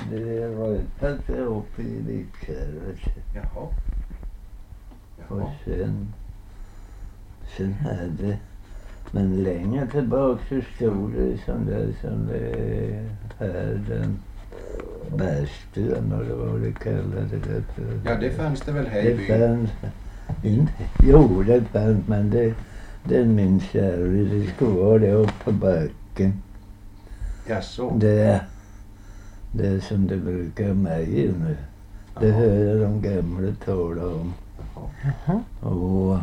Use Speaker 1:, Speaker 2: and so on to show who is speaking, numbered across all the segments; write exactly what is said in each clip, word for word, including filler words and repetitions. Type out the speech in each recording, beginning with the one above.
Speaker 1: det är rötat upp i Vikkärvet.
Speaker 2: Jaha.
Speaker 1: Och
Speaker 2: Jaha.
Speaker 1: sen, sen hade, men längre tillbaka så stod det som det, som det är här, den bärstuen eller vad det kallade det för.
Speaker 2: Ja, det fanns det väl här i
Speaker 1: Det
Speaker 2: byn?
Speaker 1: fanns, inte, jo det fanns, men det, den minns jag, det skulle vara det uppe på backen.
Speaker 2: Jaså?
Speaker 1: Det, det är som det brukar mig nu. Det
Speaker 2: Jaha.
Speaker 1: hör jag de gamla tala om.
Speaker 2: Jaha.
Speaker 1: Och,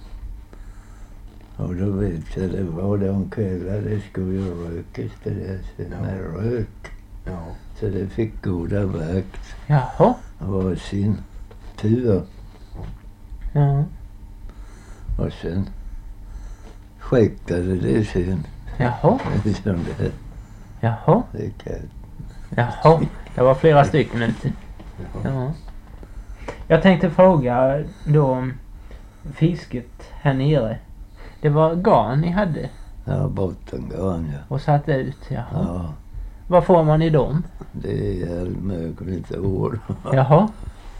Speaker 1: och då vet jag, det var de kvällar det skulle ju rökas det där, så
Speaker 2: Ja.
Speaker 1: med rök.
Speaker 2: Ja.
Speaker 1: Så det fick goda vakt
Speaker 3: Jaha.
Speaker 1: var sin tur.
Speaker 3: Ja.
Speaker 1: Och sen skickade det sen.
Speaker 3: Jaha.
Speaker 1: Som det,
Speaker 3: Jaha.
Speaker 1: det kan.
Speaker 3: Jaha. Det var flera stycken inte.
Speaker 2: Jaha.
Speaker 3: Ja. Jag tänkte fråga då om fisket här nere. Det var garn ni hade
Speaker 1: Ja, bottengarn ja.
Speaker 3: och satt ut. Jaha.
Speaker 1: Ja,
Speaker 3: Vad får man i dem?
Speaker 1: det är all möjligt år.
Speaker 3: Jaha.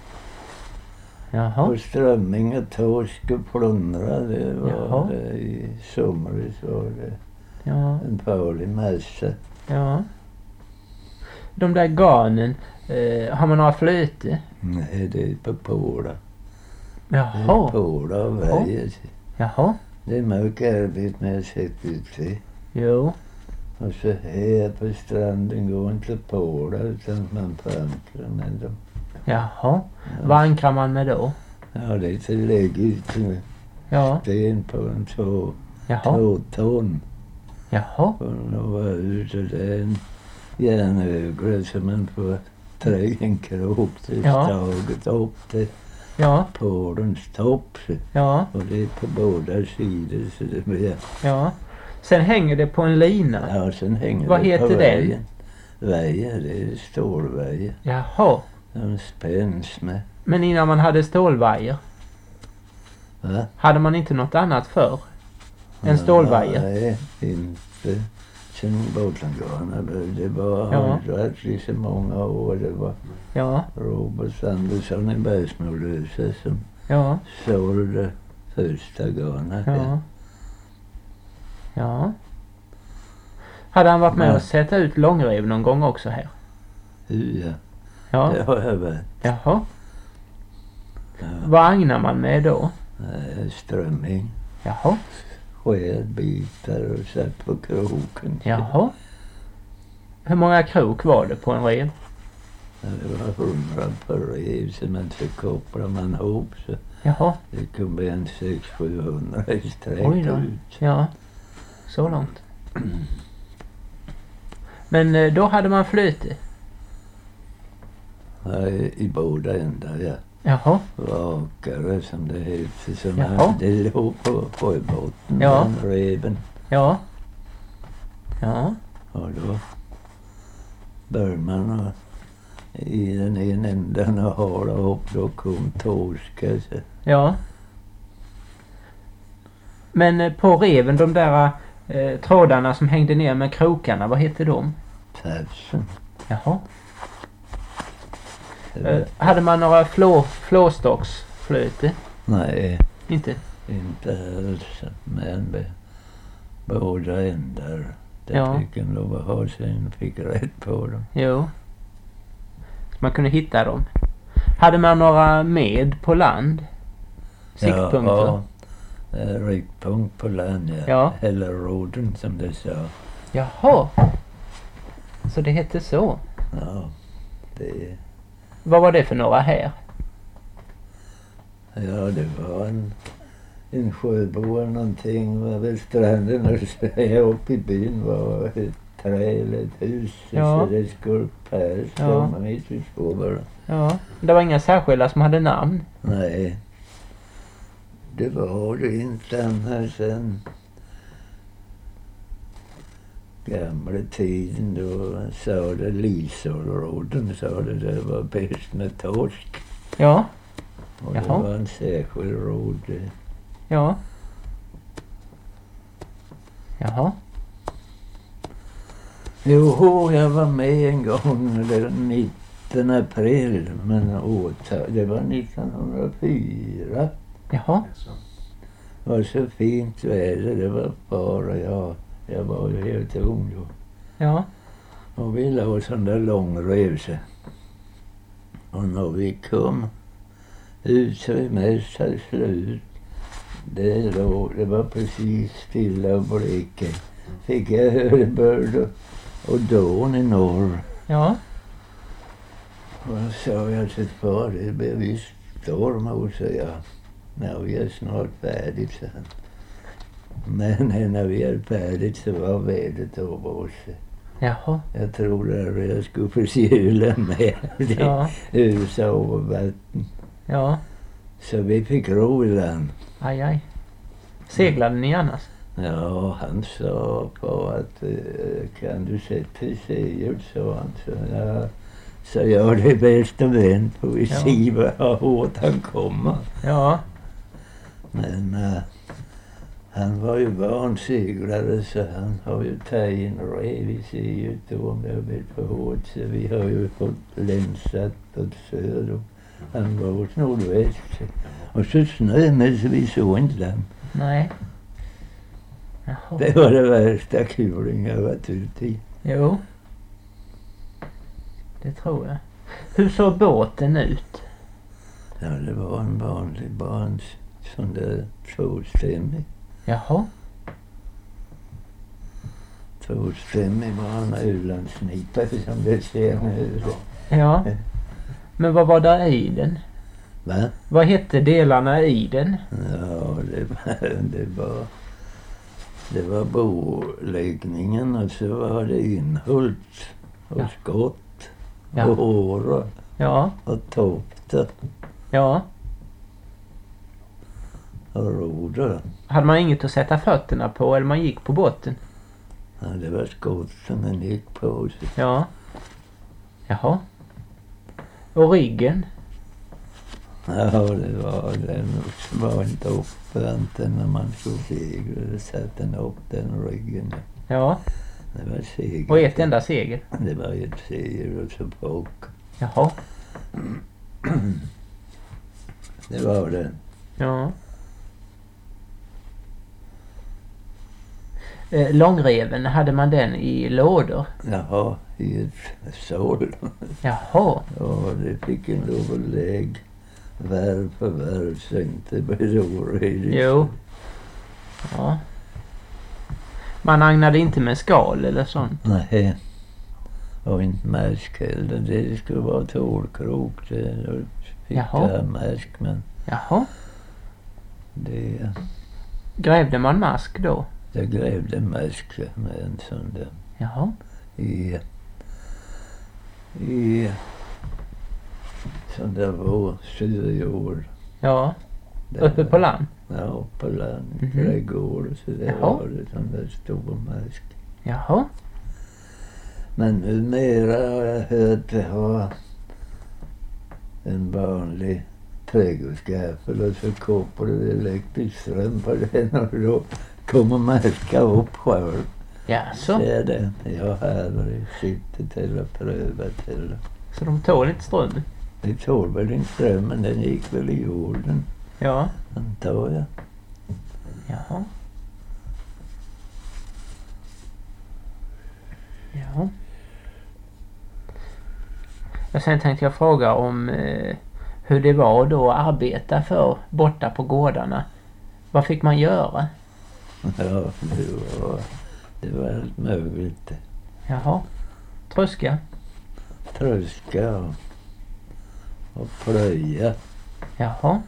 Speaker 3: Jaha.
Speaker 1: Och strömming och torsk och plundra, det var
Speaker 3: Jaha.
Speaker 1: det i somras var det
Speaker 3: Ja.
Speaker 1: en farlig massa.
Speaker 3: Ja. De där garnen, eh, har man några flöte?
Speaker 1: Nej, det är på Påla. Det är
Speaker 3: Jaha.
Speaker 1: Påla och
Speaker 3: Jaha.
Speaker 1: Väje.
Speaker 3: Jaha.
Speaker 1: Det är mycket arbete med att sätta ut sig.
Speaker 3: Jo.
Speaker 1: Och så här på stranden går inte Påla utan man pankrar med dem.
Speaker 3: Jaha.
Speaker 1: Ja.
Speaker 3: Vad ankrar man med då?
Speaker 1: Ja, det är till lägg ut med
Speaker 3: Ja.
Speaker 1: sten på en två,
Speaker 3: Jaha.
Speaker 1: två ton.
Speaker 3: Jaha.
Speaker 1: Och då var ut och det är en järnögla som man får trä en krok till
Speaker 3: Ja.
Speaker 1: staget upp till
Speaker 3: Ja.
Speaker 1: Pålens topp.
Speaker 3: Ja.
Speaker 1: Och det är på båda sidor så det blir.
Speaker 3: Ja. Sen hänger det på en lina.
Speaker 1: Ja, sen hänger
Speaker 3: Vad
Speaker 1: det
Speaker 3: heter
Speaker 1: på
Speaker 3: den?
Speaker 1: vägen. Väje, det är stålväje.
Speaker 3: Jaha.
Speaker 1: De spänns med.
Speaker 3: Men innan man hade stålvajer,
Speaker 1: Va?
Speaker 3: hade man inte något annat för? En stålvajer?
Speaker 1: Nej, inte. Sen Båtlangarna, det var
Speaker 3: Ja.
Speaker 1: hundrat i så många år. Det var
Speaker 3: Ja.
Speaker 1: Robert Andersson i Bergsmålösa som
Speaker 3: Ja.
Speaker 1: sålde första garnet.
Speaker 3: Ja. Ja. Hade han varit med
Speaker 1: Nej.
Speaker 3: och sätta ut långrev någon gång också här?
Speaker 1: Ja,
Speaker 3: Ja.
Speaker 1: det har jag varit.
Speaker 3: Jaha.
Speaker 1: Ja.
Speaker 3: Vad agnar man med då?
Speaker 1: Eh, Strömming,
Speaker 3: Jaha.
Speaker 1: skedbitar och satt på kroken.
Speaker 3: Jaha. Hur många krok var det på en rev?
Speaker 1: Ja, det var hundra per rev som man så kopplar man ihop så
Speaker 3: Jaha.
Speaker 1: det kunde bli en sex sjuhundra i sträck
Speaker 3: Oj då.
Speaker 1: ut.
Speaker 3: Ja. Så långt. Men eh, då hade man flöte?
Speaker 1: Ja, i, i båda ändar, ja.
Speaker 3: Jaha.
Speaker 1: Vakare som det heter. Som
Speaker 3: Jaha.
Speaker 1: man, det låg på sjöbotten,
Speaker 3: Ja.
Speaker 1: den reven.
Speaker 3: Ja. Ja.
Speaker 1: Och då bör man och i den ena änden och hala upp, då kom torska. Så.
Speaker 3: Ja. Men eh, på reven, de där eh, trådarna som hängde ner med krokarna, vad hette de?
Speaker 1: Tafsen.
Speaker 3: Jaha.
Speaker 1: Det var-
Speaker 3: Eh, hade man några flå, flåstocksflöte?
Speaker 1: Nej,
Speaker 3: Inte?
Speaker 1: inte alls. Men be- båda ändar. Det
Speaker 3: Ja.
Speaker 1: fick en lov att ha sen fick rätt på dem.
Speaker 3: Jo. Så man kunde hitta dem. Hade man några med på land? Siktpunkter?
Speaker 1: Ja, ja. Eh, riktpunkt på land, ja.
Speaker 3: Ja.
Speaker 1: Eller roden som det sa.
Speaker 3: Jaha. Så det hette så.
Speaker 1: Ja, det,
Speaker 3: Vad var det för några här?
Speaker 1: ja, det var en, en sjöbo eller någonting var vid stranden och så här uppe i byn var ett trä eller ett hus.
Speaker 3: Ja.
Speaker 1: Så det skulle pärs
Speaker 3: Ja.
Speaker 1: ja. Man vet ju så bara.
Speaker 3: Ja. Det var inga särskilda som hade namn?
Speaker 1: Nej, det var det inte annars sen gamla tiden då sa det Lisorråden sa det det var bäst med torsk.
Speaker 3: Ja.
Speaker 1: Och det
Speaker 3: Jaha.
Speaker 1: var en särskild råd.
Speaker 3: Ja. Jaha.
Speaker 1: Jo, jag var med en gång den nittonde april, men åtal, det var nittonhundrafyra.
Speaker 3: Jaha.
Speaker 2: Jaså.
Speaker 1: Det var så fint väder, det var bara jag. Jag var ju helt ung då.
Speaker 3: Ja.
Speaker 1: Och vi la sån där lång resa. Och när vi kom ut så vi mest hade slut. Det, då, det var precis stilla och bleka. Fick jag hörbörd och, och dån i norr.
Speaker 3: Ja.
Speaker 1: Och då sa jag till far, det blir visst storm, och så jag. Ja, vi är snart färdigt, så. Men när vi är färdigt så var vädret över oss.
Speaker 3: Jaha.
Speaker 1: Jag tror att jag skulle få syla med
Speaker 3: Ja.
Speaker 1: husa och vatten.
Speaker 3: Ja.
Speaker 1: Så vi fick ro i land.
Speaker 3: Aj, aj. Seglade ni annars?
Speaker 1: Ja, han sa på att eh, kan du sätta i segel, så han. Så ja, så jag det bästa vän på vi
Speaker 3: Ja.
Speaker 1: se vad hårt han kommer.
Speaker 3: Ja.
Speaker 1: Men uh, han var ju van seglare, så han har ju tagit in rev i sig då om det har blivit för hårt. Så vi har ju fått länsat åt söder. Han var åt nordväst. Och så snö med, så vi såg inte den.
Speaker 3: Nej. Jaha.
Speaker 1: Det var det värsta kuling jag varit ute i.
Speaker 3: Jo. Det tror jag. Hur såg båten ut?
Speaker 1: Ja, det var en vanlig barns, sån där tvåstämmig.
Speaker 3: Jaha.
Speaker 1: Tvåstämmig var en ölandsnipa som det ser nu.
Speaker 3: Ja. Men vad var där i den?
Speaker 1: Va?
Speaker 3: Vad hette delarna i den?
Speaker 1: Ja, det var, det var, det var boläggningen, och så var det inhult och
Speaker 3: Ja.
Speaker 1: skott
Speaker 3: Ja.
Speaker 1: och åra
Speaker 3: Ja.
Speaker 1: och tofta
Speaker 3: Ja.
Speaker 1: och roder.
Speaker 3: Hade man inget att sätta fötterna på eller man gick på båten?
Speaker 1: Ja, det var skott som man gick på. Så.
Speaker 3: Ja. Jaha. Och riggen?
Speaker 1: Ja, det var den var inte uppe inte när man skulle segla. Det satt den upp den ryggen.
Speaker 3: Ja.
Speaker 1: Det var segel.
Speaker 3: Och ett enda segel?
Speaker 1: Det var ett segel och så bak.
Speaker 3: Jaha.
Speaker 1: Det var det.
Speaker 3: Ja. Eh, långreven, hade man den i lådor?
Speaker 1: Jaha, i ett sål.
Speaker 3: Jaha.
Speaker 1: Ja, det fick en överlägg. Värv för värv, så inte beror i.
Speaker 3: Jo. Ja. Man agnade inte med skal eller sånt?
Speaker 1: Nej. Och inte mask heller. Det skulle vara tålkrok. Det då fick
Speaker 3: Jaha.
Speaker 1: jag mask, men
Speaker 3: Jaha.
Speaker 1: det...
Speaker 3: Grävde man mask då?
Speaker 1: Jag grävde mask med en sån där.
Speaker 3: Jaha.
Speaker 1: I... I... Sån där var syjord.
Speaker 3: Ja.
Speaker 1: Där
Speaker 3: Uppe
Speaker 1: var-
Speaker 3: på land?
Speaker 1: Ja, på land.
Speaker 3: Mhm.
Speaker 1: Trädgård och så där
Speaker 3: Jaha.
Speaker 1: var det sån där stor mask.
Speaker 3: Jaha.
Speaker 1: Men numera har jag hört det ha en vanlig trädgårdsgaffel, och så kopplar det elektrisk ström på den, och då kommer maska upp själv.
Speaker 3: Jaså?
Speaker 1: Det är det. Jag har aldrig suttit eller prövat eller.
Speaker 3: Så de tål inte strömmen?
Speaker 1: Det tål väl inte strömmen, den gick väl i jorden,
Speaker 3: Ja.
Speaker 1: antar jag.
Speaker 3: Jaha. Ja. Och sen tänkte jag fråga om eh, hur det var då att arbeta för borta på gårdarna. Vad fick man göra?
Speaker 1: Ja, det var, det var allt möjligt.
Speaker 3: Jaha. Tröska?
Speaker 1: Tröska och, och plöja.
Speaker 3: Jaha.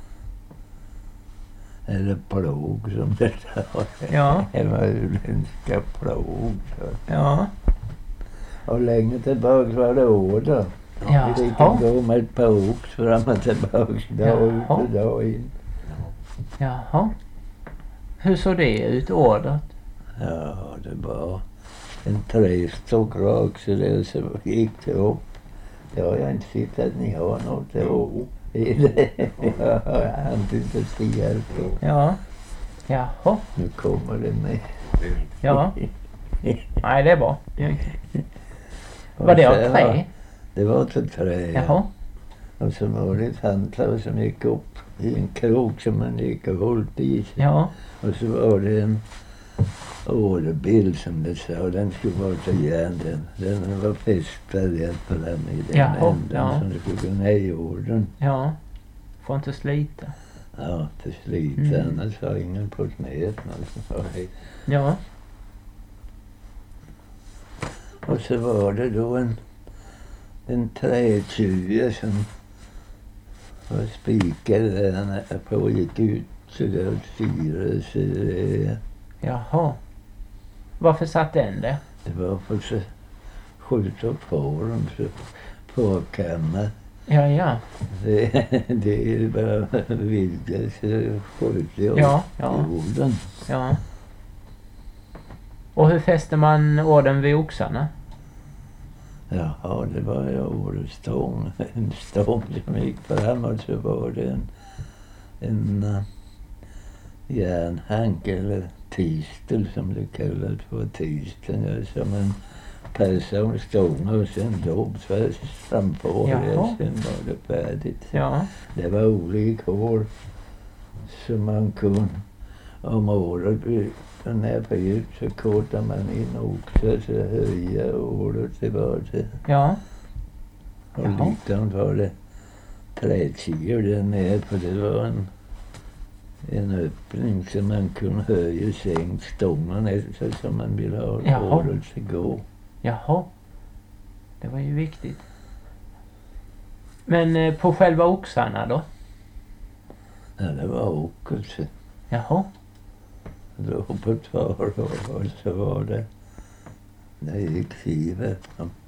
Speaker 1: Eller plog som det står.
Speaker 3: Ja.
Speaker 1: Det var utländska plog.
Speaker 3: Ja.
Speaker 1: Och längre tillbaka var det åder.
Speaker 3: Jaha.
Speaker 1: Vi fick gå med ett par ox fram och tillbaka. Dag ut
Speaker 3: Jaha.
Speaker 1: och dag in.
Speaker 3: Jaha. Hur såg det ut, ordret?
Speaker 1: Ja, det var en trästock rak, så det så gick det upp. Det har jag inte sett att ni har något.
Speaker 2: Jo.
Speaker 1: I det. Jag har inte stigat.
Speaker 3: Ja. Jaha.
Speaker 1: Nu kommer det med.
Speaker 3: Ja. Nej, det är bra. Var det av trä?
Speaker 1: Det var till trä.
Speaker 3: Jaha.
Speaker 1: Och så var det ett handtag som gick upp i en krok som man gick och hållt i sig.
Speaker 3: Ja.
Speaker 1: Och så var det en årebild som det sa. Den skulle vara till järn. Den, den var fästad på den i den
Speaker 3: Jaha,
Speaker 1: änden.
Speaker 3: ja.
Speaker 1: Så det skulle gå ner i jorden.
Speaker 3: Ja. Får inte slita.
Speaker 1: Ja, till slut.
Speaker 3: Mm.
Speaker 1: Annars har ingen på knät. Alltså.
Speaker 3: Ja.
Speaker 1: Och så var det då en, en trätjuve som var spikad där nere på och gick ut så där åt fyra. Så det,
Speaker 3: Jaha. Varför satt den där?
Speaker 1: det var för att skjuta på dem så påkammar.
Speaker 3: Ja, ja.
Speaker 1: Det, det är bara vidga så skjuter jag
Speaker 3: Ja, ja.
Speaker 1: jorden.
Speaker 3: Ja. Och hur fäster man orden vid oxarna?
Speaker 1: Jaha, det var ju årestång. En stång som gick framåt så var det en, en uh, järnhank eller tistel som det kallas för tisteln. Ja, som en person stång och sen då tvärs framför det.
Speaker 3: Jaha.
Speaker 1: Sen var det färdigt.
Speaker 3: Ja.
Speaker 1: Det var olika hår som man kunde om året när på djup så kortade man in också så höja året tillbaka.
Speaker 3: Ja.
Speaker 1: Och
Speaker 3: Jaha.
Speaker 1: likadant var det träkigor där nere för det var en, en öppning som man kunde höja sänkt stången efter som man ville ha
Speaker 3: Jaha.
Speaker 1: året att gå.
Speaker 3: Jaha. Det var ju viktigt. Men eh, på själva oxarna då?
Speaker 1: Ja, det var också.
Speaker 3: Jaha.
Speaker 1: Då på två år och så var det det gick kivet.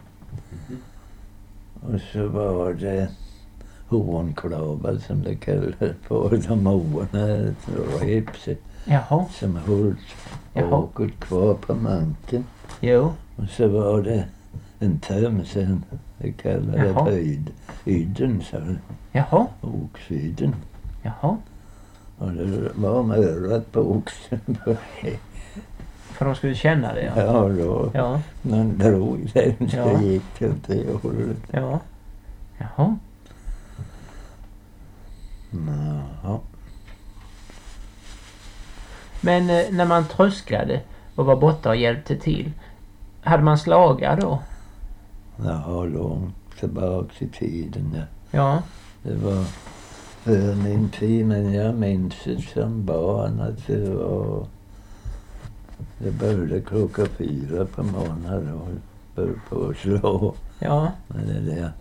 Speaker 1: Och så var det hornklavar som det kallades på de hovarna, ett rep
Speaker 3: Jaha.
Speaker 1: som höll
Speaker 3: Jaha.
Speaker 1: bakåt kvar på manken.
Speaker 3: Jo.
Speaker 1: Och så var det en töm sen, det kallades
Speaker 3: Jaha.
Speaker 1: höjd, yden, så
Speaker 3: Jaha.
Speaker 1: oxyden.
Speaker 3: Jaha.
Speaker 1: Och det var med örat på oxen.
Speaker 3: För de skulle känna det, ja.
Speaker 1: Ja, då.
Speaker 3: Ja.
Speaker 1: Man drog den så
Speaker 3: Ja.
Speaker 1: gick det åt det hållet.
Speaker 3: Ja. Jaha.
Speaker 1: Jaha.
Speaker 3: Men eh, när man trösklade och var borta och hjälpte till, hade man slagar då?
Speaker 1: Ja, långt tillbaks i tiden. Ja.
Speaker 3: Ja.
Speaker 1: Det var för min tid, men jag minns det som barn att det var... Det började klockan fyra på morgonen och började på att slå
Speaker 3: Ja.
Speaker 1: med det där.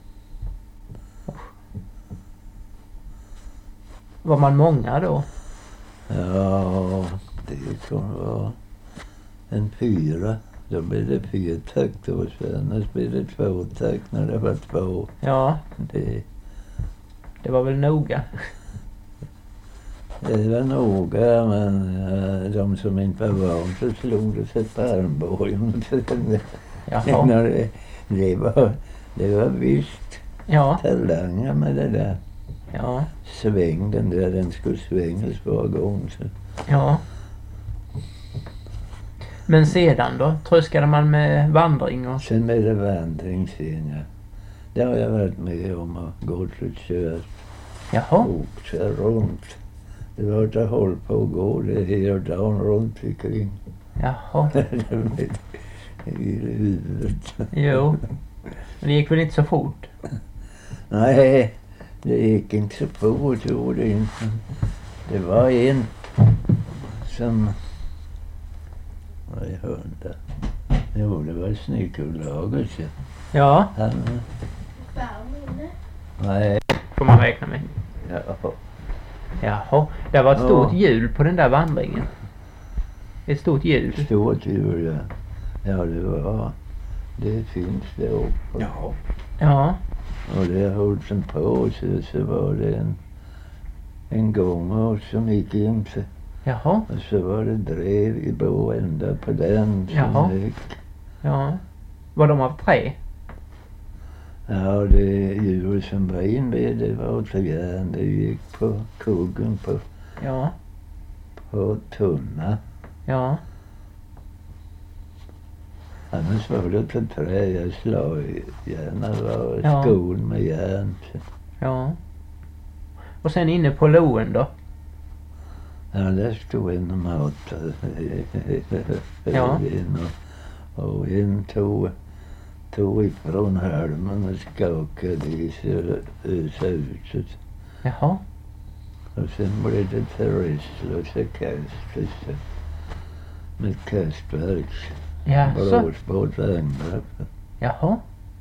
Speaker 3: Var man många då?
Speaker 1: Ja, det kunde vara en fyra. Då blev det fyrtakt och sen blev det tvåtakt när det var två.
Speaker 3: Ja.
Speaker 1: Det,
Speaker 3: Det var väl noga.
Speaker 1: det var noga, men uh, de som inte var van så slog det sig på armbågen.
Speaker 3: Jaha.
Speaker 1: det, det, var, det var visst
Speaker 3: Ja.
Speaker 1: talanger med det där.
Speaker 3: Ja.
Speaker 1: Svängden där den skulle svängas var gång. Så.
Speaker 3: Ja. Men sedan då? Tröskade man med vandring och...
Speaker 1: Sen med det vandringsscen, ja. Det har jag varit med om att gå till kört.
Speaker 3: Jaha.
Speaker 1: Åkt så runt. Det var att hålla på att gå det hela dagen runt omkring.
Speaker 3: Jaha.
Speaker 1: I huvudet.
Speaker 3: Jo. Men det gick väl inte så fort?
Speaker 1: Nej, det gick inte så fort, gjorde det inte. Det var en som... Vad är hundar? Jo, det var snickerlaget. Ja.
Speaker 3: Ja.
Speaker 1: Han... Nej.
Speaker 3: Får man räkna med.
Speaker 1: Ja.
Speaker 3: Jaha. Det var ett
Speaker 1: Ja.
Speaker 3: stort hjul på den där vandringen. Ett stort hjul.
Speaker 1: Stort djur, ja. Ja, det var... Det finns det också.
Speaker 2: Jaha.
Speaker 3: Ja.
Speaker 1: Och det höll sen på så, så var det en, en gång som gick in så,
Speaker 3: Jaha.
Speaker 1: och så var det drev i boända på den som
Speaker 3: Jaha.
Speaker 1: gick.
Speaker 3: Ja. Var de av trä?
Speaker 1: Ja, det djur som var invid det var till järn. Det gick på kuggen på,
Speaker 3: Ja.
Speaker 1: på tunna.
Speaker 3: Ja.
Speaker 1: Annars var det till trä. Jag slog gärna var
Speaker 3: Ja.
Speaker 1: skon med järn.
Speaker 3: Ja. Och sen inne på loen då?
Speaker 1: Ja, där stod en och matade.
Speaker 3: Ja.
Speaker 1: Och, och en tog, tog ifrån halmen och skakade i sig ösa ut.
Speaker 3: Jaha.
Speaker 1: Och sen blev det terrorist och så kastades med kastverk.
Speaker 3: Jaså?
Speaker 1: Bråsbåt vagnar.
Speaker 3: Jaha.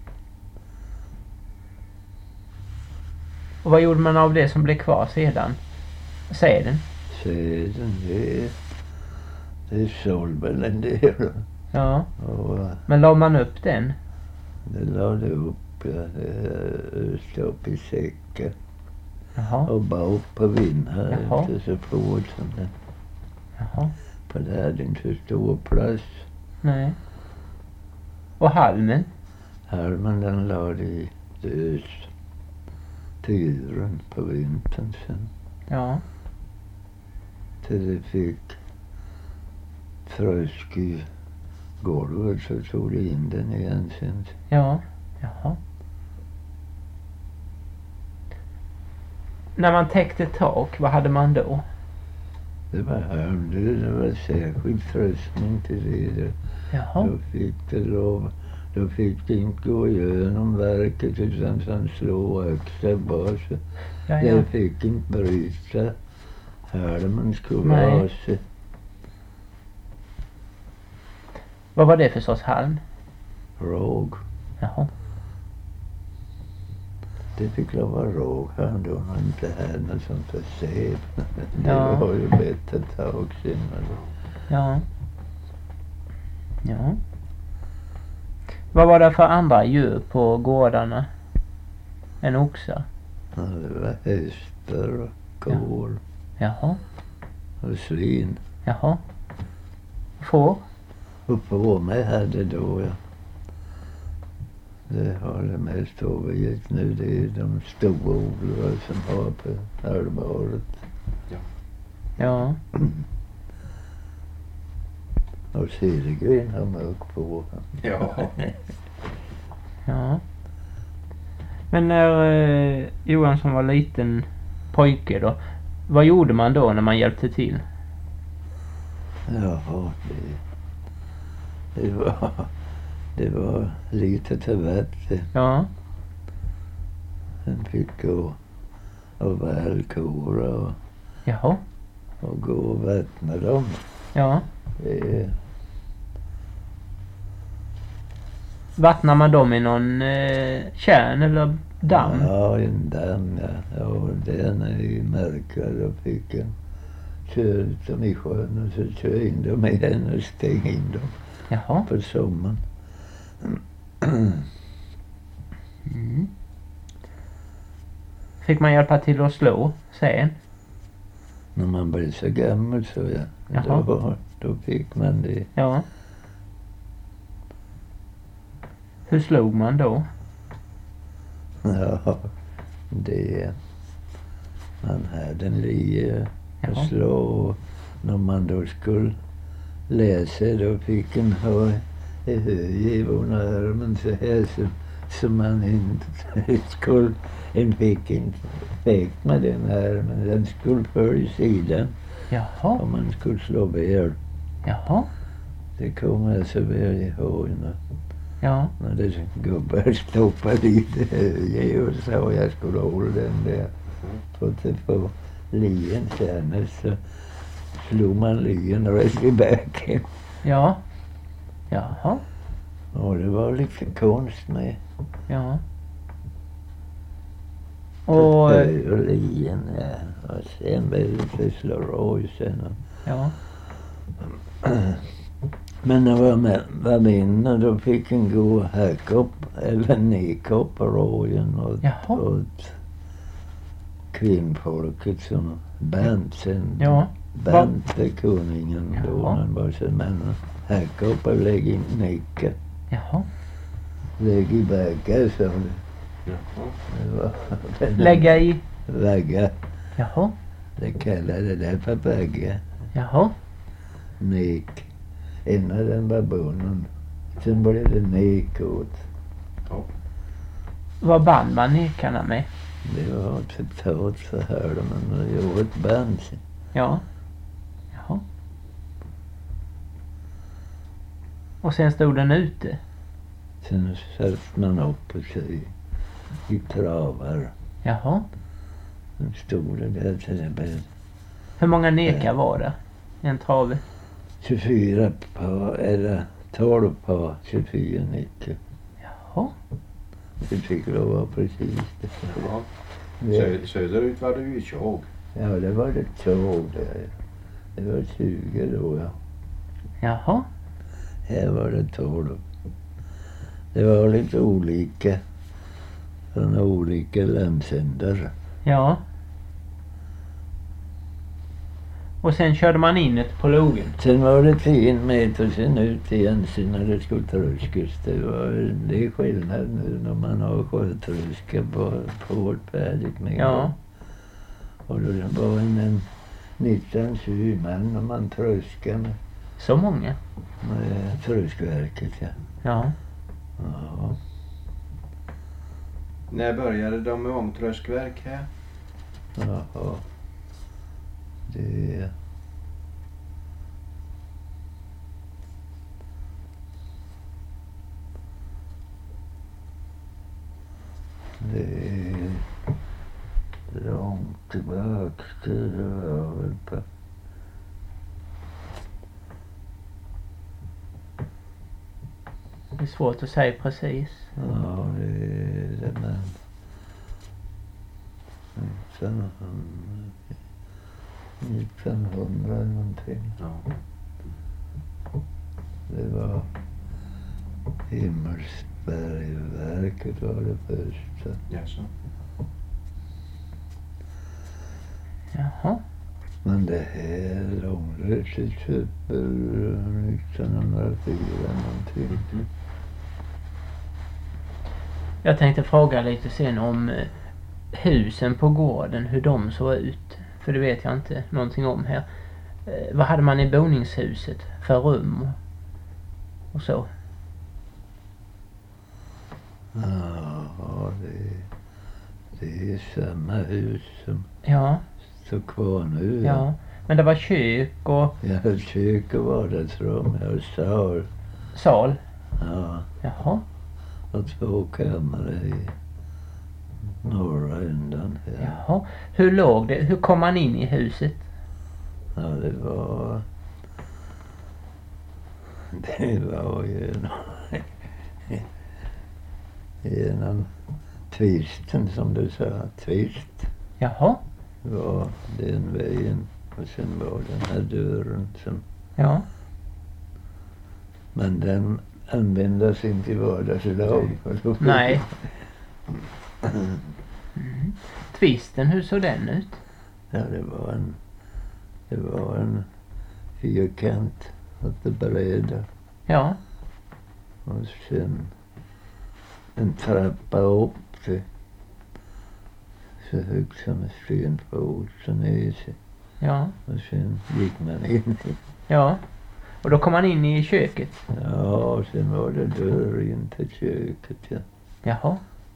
Speaker 3: Och vad gjorde man av det som blev kvar sedan? Säden?
Speaker 1: Sedan, det, det sålde väl en del.
Speaker 3: Ja.
Speaker 1: Och
Speaker 3: Men la man upp den?
Speaker 1: det lade upp, ja, det öste upp i säcken.
Speaker 3: Jaha.
Speaker 1: Och bara upp på vinden,
Speaker 3: Jaha.
Speaker 1: inte så fort som det.
Speaker 3: Jaha.
Speaker 1: För det hade inte så stor plats.
Speaker 3: Nej. Och halmen?
Speaker 1: Halmen den lade i dös till djuren på vintern sen.
Speaker 3: Ja.
Speaker 1: Till det fick trösk i golvet så tog det in den igen sen.
Speaker 3: Ja. Jaha. När man täckte tak, vad hade man då?
Speaker 1: Det var halm, det, det var särskild tröskning till det.
Speaker 3: Jaha.
Speaker 1: Då fick det lov, då fick det inte gå igenom verket utan sen slå extra bas.
Speaker 3: Ja,
Speaker 1: Det
Speaker 3: ja.
Speaker 1: fick inte bryta. Halmen skulle
Speaker 3: Nej.
Speaker 1: ha sig.
Speaker 3: Vad var det för sorts halm?
Speaker 1: Råg.
Speaker 3: Jaha.
Speaker 1: Det fick lov vara råg här då man inte hade något sånt för säd. Det
Speaker 3: Ja.
Speaker 1: var ju bättre ett tag sedan.
Speaker 3: Ja. Ja. Vad var det för andra djur på gårdarna än oxar?
Speaker 1: Ja, det var hästar och kor
Speaker 3: Jaha.
Speaker 1: och svin.
Speaker 3: Jaha. Får?
Speaker 1: Och på mig hade då, ja. Det har det mest övergett nu. Det är de stora odlare som har på allvaret.
Speaker 3: Ja.
Speaker 1: Och Cedergren har mörk på.
Speaker 2: Ja.
Speaker 3: Ja. Men när eh, Johansson var liten pojke då, vad gjorde man då när man hjälpte till?
Speaker 1: Ja, det, det var, det var lite till vatten.
Speaker 3: Ja.
Speaker 1: Han fick gå och välkor och,
Speaker 3: Jaha.
Speaker 1: och gå och vattna dem.
Speaker 3: Ja.
Speaker 1: Det,
Speaker 3: Vattnar man dem i någon eh, kärn eller damm?
Speaker 1: Ja, en damm, ja. Ja, där nere i Märka då fick en köra ut dem i sjön och så köra in dem igen och stänga in dem
Speaker 3: Jaha.
Speaker 1: på sommaren.
Speaker 3: Mm. Fick man hjälpa till att slå sen?
Speaker 1: När man blev så gammal så ja,
Speaker 3: Jaha.
Speaker 1: då, då fick man det.
Speaker 3: Ja. Hur slog man då?
Speaker 1: Ja, det, man hade en lie att
Speaker 3: Jaha.
Speaker 1: slå och när man då skulle läsa då fick en ha en höj under armen så här så, så man inte skulle, en fick inte fick med den armen, den skulle följa sidan
Speaker 3: Jaha.
Speaker 1: om man skulle slå väl.
Speaker 3: Jaha.
Speaker 1: Det kommer jag så väl ihåg när,
Speaker 3: Ja.
Speaker 1: när det gubbar stoppade lite höj och så jag skulle hålla den där. För att få lien sen så slog man lien rätt i backen.
Speaker 3: Ja. Jaha.
Speaker 1: Och det var lite konst med.
Speaker 3: Ja. Och
Speaker 1: Höj och lien, ja. Och sen blev det slå råj sen.
Speaker 3: ja.
Speaker 1: Men när jag var, var mindre då fick en gå och hacka upp eller nicka upp råjen och
Speaker 3: Jaha.
Speaker 1: åt kvinnfolket som band sen.
Speaker 3: Ja.
Speaker 1: Band till kunningen då
Speaker 3: Jaha.
Speaker 1: man var så men hacka upp och lägga in nicka.
Speaker 3: Jaha.
Speaker 1: Lägg i baggar så det.
Speaker 2: Jaha.
Speaker 1: Det var den
Speaker 3: Lägga i.
Speaker 1: baggar.
Speaker 3: Jaha.
Speaker 1: Det kallade det för baggar.
Speaker 3: Jaha.
Speaker 1: Nick. Innan den var bunden. Sen blev det nekåt.
Speaker 3: Vad band man nekarna med?
Speaker 1: Det var totalt så här men det var ett band.
Speaker 3: Ja. Jaha. Och sen stod den ute?
Speaker 1: Sen satt man upp och sig i travar.
Speaker 3: Jaha.
Speaker 1: Sen stod det där till det blev
Speaker 3: Hur många nekar var det? En trave?
Speaker 1: tjugofyra par eller tolv par, tjugofyra nickor.
Speaker 3: Jaha.
Speaker 1: Det tycker jag var precis det.
Speaker 2: Ja.
Speaker 1: Det,
Speaker 2: Sö- söderut var det ju tjog.
Speaker 1: ja, det var det tjog där. Det var tjugo då, ja.
Speaker 3: Jaha.
Speaker 1: Här var det tolv. Det var lite olika. Från olika landsändar.
Speaker 3: Ja. Och sen körde man in ett på logen?
Speaker 1: Sen var det tio meter sen ut igen sen när det skulle tröskas. Det var det är skillnad nu när man har sjötröska på hårt färdigt med.
Speaker 3: Ja.
Speaker 1: Och då var en, en nitton tjugo man när man tröskade med,
Speaker 3: Så många?
Speaker 1: med tröskverket. Ja.
Speaker 3: Ja.
Speaker 1: Ja.
Speaker 2: När började de med ångtröskverk här?
Speaker 1: Jaha. Det... Det är långt tillbaka. Det var väl på...
Speaker 3: Det är svårt att säga precis.
Speaker 1: Ja, det är det men... nittonhundra eller någonting.
Speaker 2: Ja.
Speaker 1: Det var Himmelsbergverket var det första.
Speaker 2: Jaså.
Speaker 3: Jaha.
Speaker 1: Men det här långröset köper nittonhundrafyra någonting.
Speaker 3: Jag tänkte fråga lite sen om eh, husen på gården, hur de såg ut. För det vet jag inte någonting om här. Eh, vad hade man i boningshuset för rum och, och så?
Speaker 1: Ja, det, det är samma hus som
Speaker 3: Ja,
Speaker 1: står kvar nu.
Speaker 3: ja. Men det var kök och
Speaker 1: Ja, kök och vardagsrum och sal.
Speaker 3: sal.
Speaker 1: Ja,
Speaker 3: Jaha.
Speaker 1: och två kammare i norra ändan här.
Speaker 3: Jaha. Hur låg det? Hur kom man in i huset?
Speaker 1: Ja, det var... Det var ju genom tvisten som du sa. Tvist
Speaker 3: Jaha.
Speaker 1: var den vägen. Och sen var den här dörren som...
Speaker 3: Ja.
Speaker 1: Men den användes inte i vardagslag.
Speaker 3: Nej. Mm. Tvisten, hur såg den ut?
Speaker 1: Ja, det var en... Det var en fyrkant åt det breda.
Speaker 3: Ja.
Speaker 1: Och sen en trappa upp till så högt som en stenfot så ner sig.
Speaker 3: Ja.
Speaker 1: Och sen gick man in.
Speaker 3: Ja. Och då kom man in i köket?
Speaker 1: Ja, och sen var det dörr in till köket. Ja.
Speaker 3: Jaha.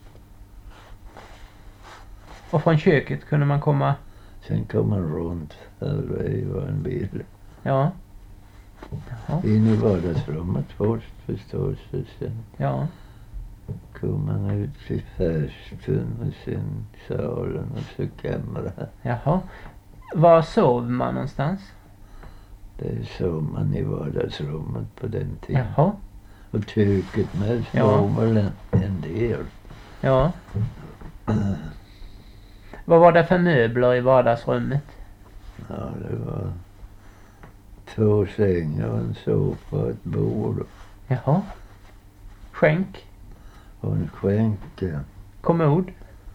Speaker 3: Och från köket kunde man komma?
Speaker 1: Sen kom man runt. Halvväg var en bil.
Speaker 3: Ja. Jaha.
Speaker 1: In i vardagsrummet först förstås. Och sen
Speaker 3: Ja.
Speaker 1: kom man ut till färstun och sen salen och så kameran.
Speaker 3: Jaha. Var sov man någonstans?
Speaker 1: Det sov man i vardagsrummet på den tiden.
Speaker 3: Jaha.
Speaker 1: Och köket med
Speaker 3: Ja.
Speaker 1: sov väl en, en del.
Speaker 3: Ja. Vad var det för möbler i vardagsrummet?
Speaker 1: Ja, det var två sängar och en soffa och ett bord
Speaker 3: Jaha. Skänk?
Speaker 1: och en skänk. Ja.
Speaker 3: Kommod?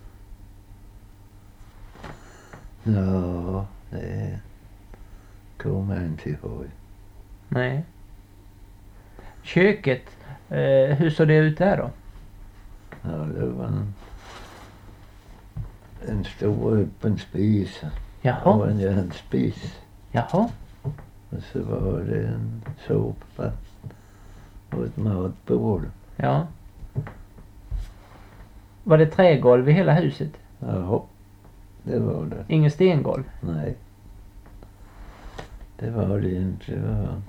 Speaker 1: Ja, det kommer jag inte ihåg.
Speaker 3: Nej. Köket, eh, hur såg det ut där då?
Speaker 1: Ja, det var en, en stor öppen spis och
Speaker 3: Jaha.
Speaker 1: en järnspis.
Speaker 3: Jaha.
Speaker 1: Och så var det en soppa och ett matbord.
Speaker 3: Ja. Var det trägolv i hela huset?
Speaker 1: Ja, det var det.
Speaker 3: Ingen stengolv?
Speaker 1: Nej. Det var det inte. Det var,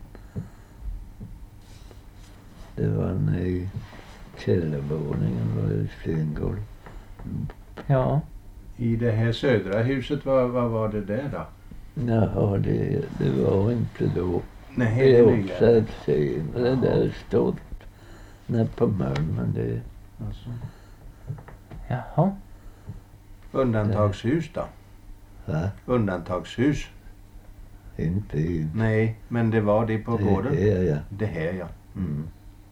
Speaker 1: det var nej. Källarvåningen var det stengolv.
Speaker 3: Ja.
Speaker 2: I det här södra huset, vad, vad var det där då?
Speaker 1: Ja, det, det var inte då.
Speaker 2: Nej,
Speaker 1: Det är
Speaker 2: det
Speaker 1: också ett senare. Det där stått nere på Malmen. Det,
Speaker 2: alltså.
Speaker 3: Jaha.
Speaker 2: Undantagshus då?
Speaker 1: va?
Speaker 2: Undantagshus?
Speaker 1: Inte i.
Speaker 2: Nej, men det var det på gården?
Speaker 1: Det är jag.
Speaker 2: Det här ja. Mm.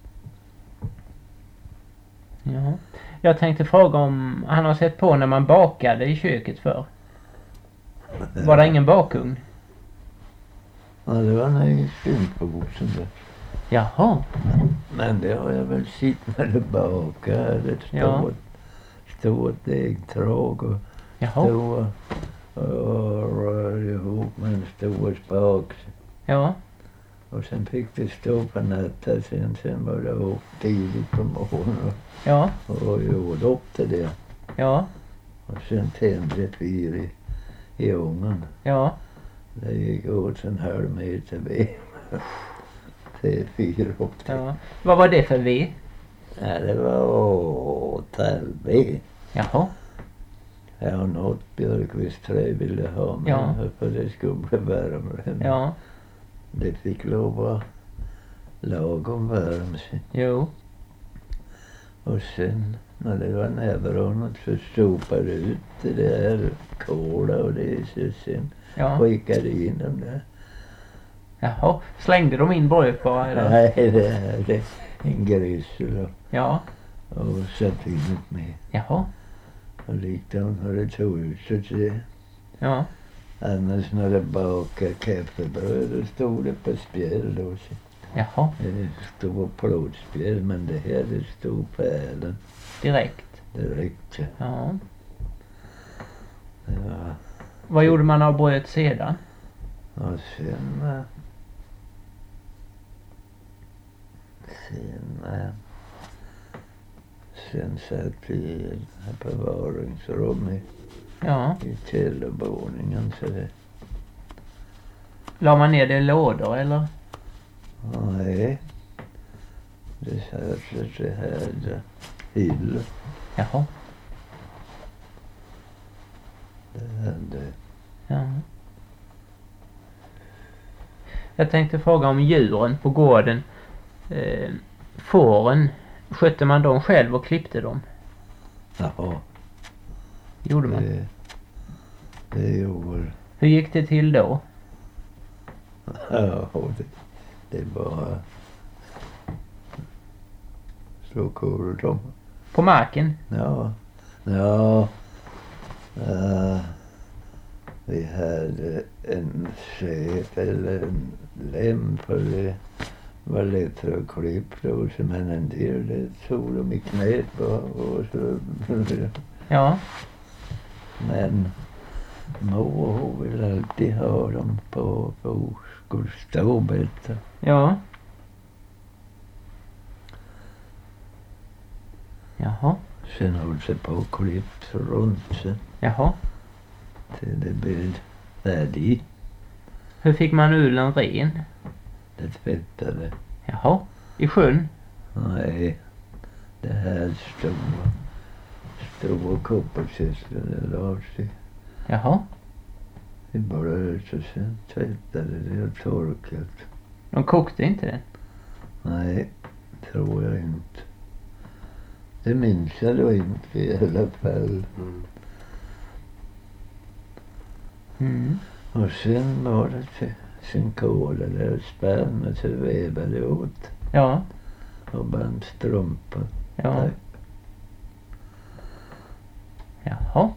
Speaker 3: Ja. Jag tänkte fråga om han har sett på när man bakade i köket för. Var det ingen bakugn?
Speaker 1: Ja, det var en stympåsen där.
Speaker 3: Jaha.
Speaker 1: Men det har jag väl sett när det bakade. Ett
Speaker 3: Ja.
Speaker 1: stort, stort äggtråg och
Speaker 3: Jaha.
Speaker 1: stod och rörde ihop med en stor spak.
Speaker 3: Ja.
Speaker 1: Och sen fick det stå på natten. Sen, sen var det upp tidigt på morgonen
Speaker 3: Ja.
Speaker 1: och, och gjorde upp det där.
Speaker 3: Ja.
Speaker 1: Och sen tände ett vir i, i ugnen.
Speaker 3: Ja.
Speaker 1: Det gick åt en halv meter ved. Det fyra upp det.
Speaker 3: Ja. Vad var det för ved?
Speaker 1: Ja, det var tallved.
Speaker 3: Jaha.
Speaker 1: Jag har något björkvisträ ville ha med.
Speaker 3: Ja.
Speaker 1: För det skulle bli varmare.
Speaker 3: Ja.
Speaker 1: Det fick lov att lagom varm sig.
Speaker 3: Jo.
Speaker 1: Och sen när det var närvarande så sopade det ut det där kola och det. Så sen
Speaker 3: Ja.
Speaker 1: skickade in dem där.
Speaker 3: Jaha. Slängde de in bröd bara eller?
Speaker 1: Nej, det är det. En grisel och,
Speaker 3: Ja.
Speaker 1: och satt in ett med.
Speaker 3: Jaha.
Speaker 1: Och likadant när det tog ut så det.
Speaker 3: Ja.
Speaker 1: Annars när det bakade kaffebröd då stod det på spjäll då. Så
Speaker 3: Jaha.
Speaker 1: det stod på plåtspjäll men det här det stod på älen.
Speaker 3: Direkt.
Speaker 1: Det räckte.
Speaker 3: Ja.
Speaker 1: Det var,
Speaker 3: Vad gjorde man av brödet sedan?
Speaker 1: och sen eh, sen eh, sen satt vi i ett förvaringsrum i,
Speaker 3: Ja.
Speaker 1: i källarvåningen så det.
Speaker 3: La man ner det i lådor eller?
Speaker 1: Nej. Det satt så det hade hyllor.
Speaker 3: Jaha.
Speaker 1: Det hade.
Speaker 3: Ja. Jag tänkte fråga om djuren på gården. Eh, fåren, skötte man dem själv och klippte dem?
Speaker 1: Jaha.
Speaker 3: Gjorde man?
Speaker 1: Det, det gjorde.
Speaker 3: Hur gick det till då?
Speaker 1: Ja, det, det var så kul dem.
Speaker 3: På marken?
Speaker 1: Ja. Ja. Uh, vi hade en sät eller en lem för det var lättare att klippa då. Men en del det tog de i knät och, och så.
Speaker 3: Ja.
Speaker 1: Men mor hon vill alltid ha dem på, på skulle stå bättre.
Speaker 3: Ja. Jaha.
Speaker 1: Sen höll sig på och klippt runt sen
Speaker 3: Jaha.
Speaker 1: till det blev färdigt.
Speaker 3: Hur fick man ulen ren?
Speaker 1: Det tvättade.
Speaker 3: Jaha. I sjön?
Speaker 1: Nej, det här stora, stora kopparkistor det la sig
Speaker 3: Jaha.
Speaker 1: i bröd och sen tvättade det och torkat.
Speaker 3: De kokte inte det?
Speaker 1: Nej, tror jag inte. Det minns jag då inte i alla fall.
Speaker 2: Mm.
Speaker 3: Mm.
Speaker 1: Och sen var det till, sen kolade och spann så vävade åt
Speaker 3: Ja.
Speaker 1: och band strumpor.
Speaker 3: Ja.
Speaker 1: Tack.
Speaker 3: Jaha.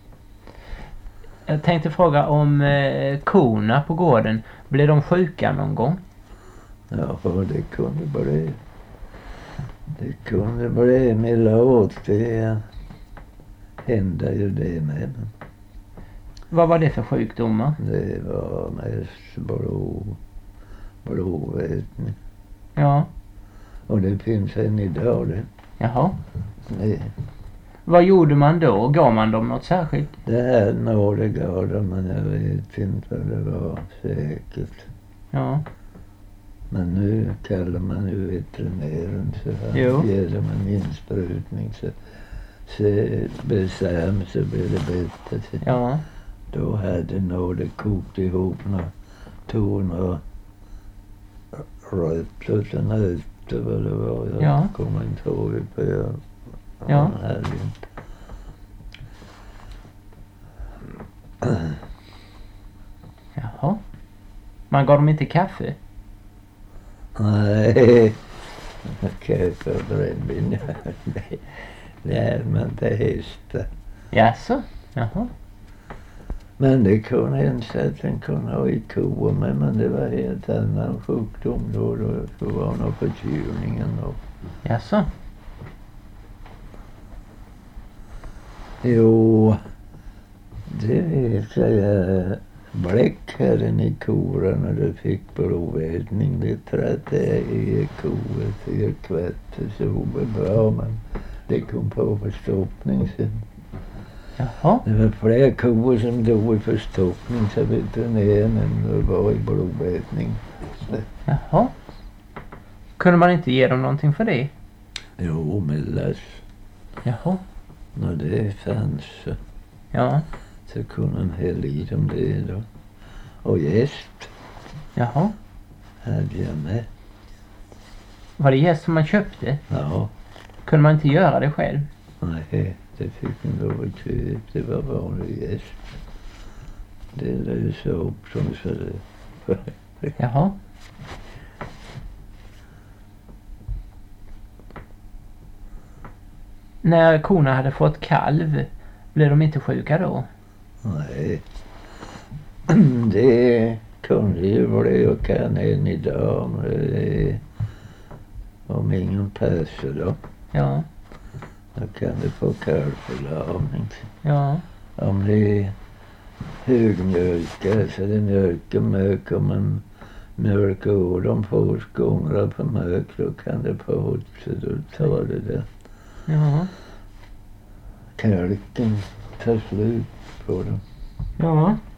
Speaker 3: Jag tänkte fråga om eh, korna på gården. Blev de sjuka någon gång?
Speaker 1: Ja, det kunde bli. Det kunde bli med låt. Det hände ju det med. Men
Speaker 3: Vad var det för sjukdomar?
Speaker 1: det var mest blod, blodvätning.
Speaker 3: Ja.
Speaker 1: Och det finns än idag det.
Speaker 3: Jaha.
Speaker 1: Det,
Speaker 3: Vad gjorde man då? Gav man dem något särskilt?
Speaker 1: det här nådegarden, men jag vet inte vad det var säkert.
Speaker 3: Ja.
Speaker 1: Men nu kallar man ju veterinären så här.
Speaker 3: Jo.
Speaker 1: Ger dem en insprutning så, så bestäm så blir det bättre. Så
Speaker 3: Ja.
Speaker 1: då hade nåde kokt ihop några toner rött och sen nötter vad det var. Jag
Speaker 3: Ja.
Speaker 1: kommer inte ihåg på jag.
Speaker 3: Ja.
Speaker 1: Han hade inte.
Speaker 3: Jaha. Man gav dem inte kaffe?
Speaker 1: Nej, kaffe och brännvin. Det är man inte hästar.
Speaker 3: Jaså? Jaha.
Speaker 1: Men det kunde en sätt en kunde ha i kor med, men det var helt annan sjukdom då. Då det var nog förkylningen då.
Speaker 3: Jaså?
Speaker 1: Jo, det vet jag. jag bläck här i koren och det fick blodvätning. Det trädde i koet i kvätte så bra, men det kom på förstoppning sen.
Speaker 3: Jaha.
Speaker 1: Det var fler kor som dog i förstoppning så veterinären var i blodvätning.
Speaker 3: Jaha. Kunde man inte ge dem någonting för det?
Speaker 1: Jo, mellas.
Speaker 3: Jaha.
Speaker 1: När det fanns så,
Speaker 3: Ja.
Speaker 1: så kunde en hälla i dem det då. Och jäst
Speaker 3: Jaha.
Speaker 1: hade jag med.
Speaker 3: Var det jäst som man köpte?
Speaker 1: Ja,
Speaker 3: Kunde man inte göra det själv?
Speaker 1: nej, det fick en då i köp. Det var vanlig jäst. Det lösa upp som så det.
Speaker 3: Jaha. När korna hade fått kalv, blev de inte sjuka då?
Speaker 1: Nej, det kunde ju bli och kan än idag om, det, om ingen passar då.
Speaker 3: Ja.
Speaker 1: Då kan det få kalvförlamning.
Speaker 3: Ja.
Speaker 1: Om det är högmjölkar så det mjölkar mjölk om man mjölkar ur dem på skångrar på mjölk då kan det få åt så då tar det där.
Speaker 3: Ja.
Speaker 1: Kalken tar slut på dem.
Speaker 3: Ja.